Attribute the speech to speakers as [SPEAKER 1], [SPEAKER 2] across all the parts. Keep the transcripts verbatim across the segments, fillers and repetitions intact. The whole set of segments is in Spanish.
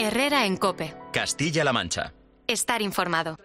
[SPEAKER 1] Herrera en COPE.
[SPEAKER 2] Castilla-La Mancha.
[SPEAKER 1] Estar informado.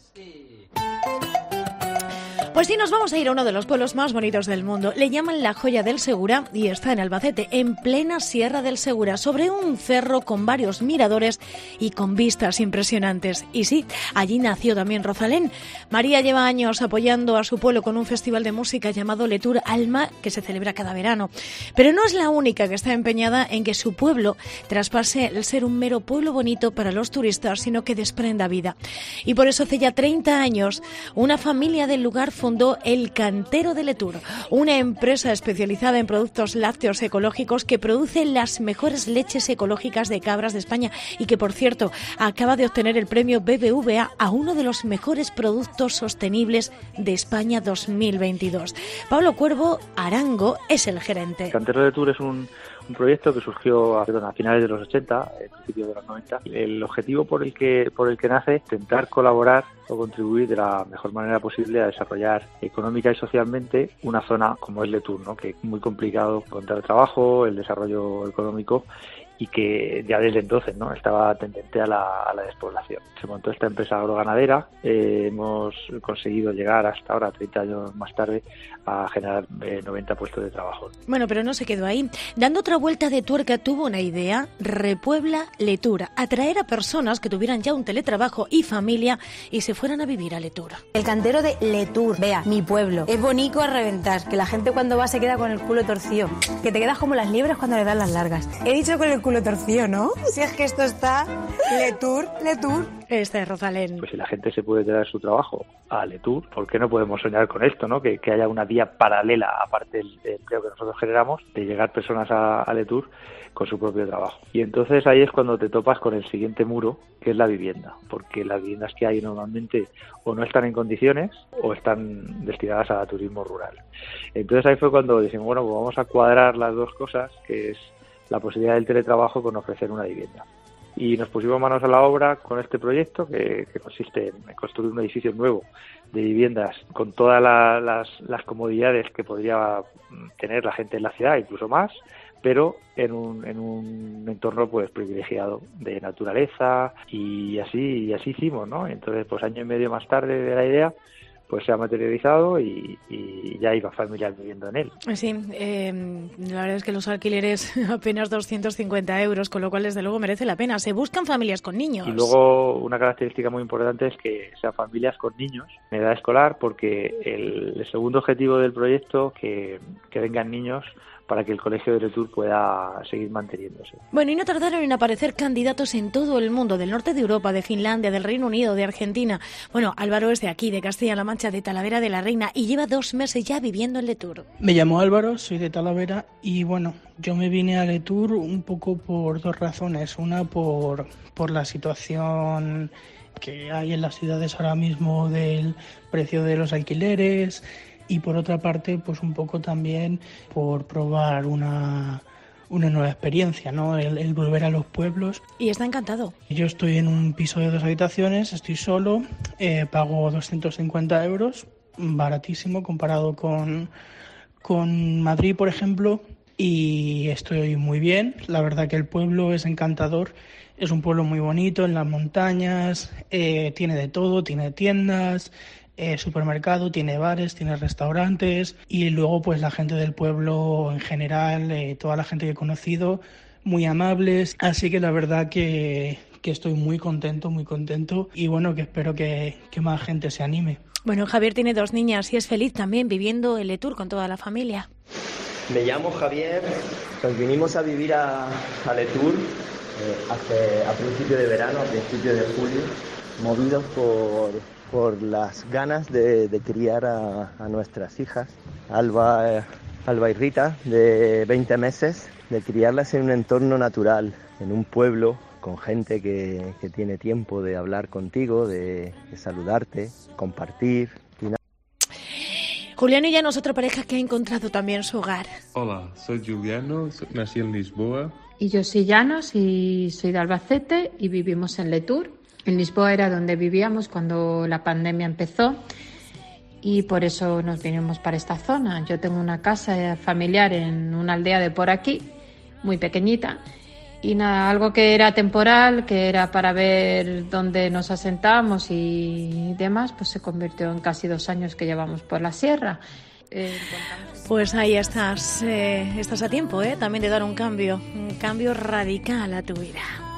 [SPEAKER 3] Pues sí, nos vamos a ir a uno de los pueblos más bonitos del mundo. Le llaman la Joya del Segura y está en Albacete, en plena Sierra del Segura, sobre un cerro con varios miradores y con vistas impresionantes. Y sí, allí nació también Rosalén. María lleva años apoyando a su pueblo con un festival de música llamado Letur Alma, que se celebra cada verano. Pero no es la única que está empeñada en que su pueblo traspase el ser un mero pueblo bonito para los turistas, sino que desprenda vida. Y por eso hace ya treinta años, una familia del lugar fundó El Cantero de Letur, una empresa especializada en productos lácteos ecológicos que produce las mejores leches ecológicas de cabras de España y que, por cierto, acaba de obtener el premio B B V A a uno de los mejores productos sostenibles de España dos mil veintidós. Pablo Cuervo Arango es el gerente.
[SPEAKER 4] El Cantero de Letur es un Un proyecto que surgió a finales de los ochenta, a principios de los noventa. El objetivo por el que por el que nace es intentar colaborar o contribuir de la mejor manera posible a desarrollar económica y socialmente una zona como es Letur, ¿no? Que es muy complicado encontrar trabajo, el desarrollo económico, y que ya desde entonces, ¿no?, estaba tendente a la, a la despoblación. Se montó esta empresa agroganadera, eh, hemos conseguido llegar hasta ahora, treinta años más tarde, a generar eh, noventa puestos de trabajo.
[SPEAKER 3] Bueno, pero no se quedó ahí. Dando otra vuelta de tuerca tuvo una idea: Repuebla Letur, atraer a personas que tuvieran ya un teletrabajo y familia y se fueran a vivir a Letur.
[SPEAKER 5] El Cantero de Letur, vea, mi pueblo, es bonito a reventar, que la gente cuando va se queda con el culo torcido, que te quedas como las liebres cuando le dan las largas. He dicho con el culo torcido, ¿no? Si es que esto está Letur, Letur.
[SPEAKER 3] Esta es Rosalén.
[SPEAKER 4] Pues si la gente se puede traer su trabajo a Letur, ¿por qué no podemos soñar con esto, ¿no? Que, que haya una vía paralela, aparte del, del empleo que nosotros generamos, de llegar personas a, a Letur con su propio trabajo. Y entonces ahí es cuando te topas con el siguiente muro, que es la vivienda, porque las viviendas que hay normalmente o no están en condiciones o están destinadas a turismo rural. Entonces ahí fue cuando dijimos, bueno, pues vamos a cuadrar las dos cosas, que es la posibilidad del teletrabajo con ofrecer una vivienda. Y nos pusimos manos a la obra con este proyecto que, que consiste en construir un edificio nuevo de viviendas con todas la, las, las comodidades que podría tener la gente en la ciudad, incluso más, pero en un, en un entorno pues privilegiado de naturaleza, y así y así hicimos, ¿no? Entonces, pues año y medio más tarde de la idea, pues se ha materializado y, y ya iba familias viviendo en él.
[SPEAKER 3] Sí, eh, la verdad es que los alquileres apenas doscientos cincuenta euros, con lo cual desde luego merece la pena. Se buscan familias con niños.
[SPEAKER 4] Y luego una característica muy importante es que sean familias con niños en edad escolar, porque el, el segundo objetivo del proyecto es que, que vengan niños para que el colegio de Letur pueda seguir manteniéndose.
[SPEAKER 3] Bueno, y no tardaron en aparecer candidatos en todo el mundo, del norte de Europa, de Finlandia, del Reino Unido, de Argentina. Bueno, Álvaro es de aquí, de Castilla-La Mancha, de Talavera de la Reina, y lleva dos meses ya viviendo en Letur.
[SPEAKER 6] Me llamo Álvaro, soy de Talavera, y bueno, yo me vine a Letur un poco por dos razones. Una, por, por la situación que hay en las ciudades ahora mismo del precio de los alquileres, y por otra parte, pues un poco también por probar una, una nueva experiencia, ¿no? El, el volver a los pueblos.
[SPEAKER 3] Y está encantado.
[SPEAKER 6] Yo estoy en un piso de dos habitaciones, estoy solo, eh, pago doscientos cincuenta euros, baratísimo comparado con, con Madrid, por ejemplo, y estoy muy bien. La verdad que el pueblo es encantador. Es un pueblo muy bonito, en las montañas, eh, tiene de todo, tiene tiendas, Eh, supermercado, tiene bares, tiene restaurantes, y luego pues la gente del pueblo en general, eh, toda la gente que he conocido, muy amables, así que la verdad que, que estoy muy contento, muy contento, y bueno, que espero que, que más gente se anime.
[SPEAKER 3] Bueno, Javier tiene dos niñas y es feliz también viviendo en Letur con toda la familia.
[SPEAKER 7] Me llamo Javier, nos vinimos a vivir a, a Letur eh, hace, a principio de verano, a principio de julio, movidos por... por las ganas de, de criar a, a nuestras hijas, Alba, eh, Alba y Rita, de veinte meses, de criarlas en un entorno natural, en un pueblo, con gente que, que tiene tiempo de hablar contigo, de, de saludarte, compartir.
[SPEAKER 3] Juliano y Llanos, otra pareja que ha encontrado también su hogar.
[SPEAKER 8] Hola, soy Juliano, nací en Lisboa.
[SPEAKER 9] Y yo soy Llanos y soy de Albacete y vivimos en Letur. En Lisboa era donde vivíamos cuando la pandemia empezó y por eso nos vinimos para esta zona. Yo tengo una casa familiar en una aldea de por aquí, muy pequeñita, Y nada, algo que era temporal, que era para ver dónde nos asentamos y demás, pues se convirtió en casi dos años que llevamos por la sierra. Eh,
[SPEAKER 3] pues ahí estás, eh, estás a tiempo, ¿eh? También de dar un cambio, un cambio radical a tu vida.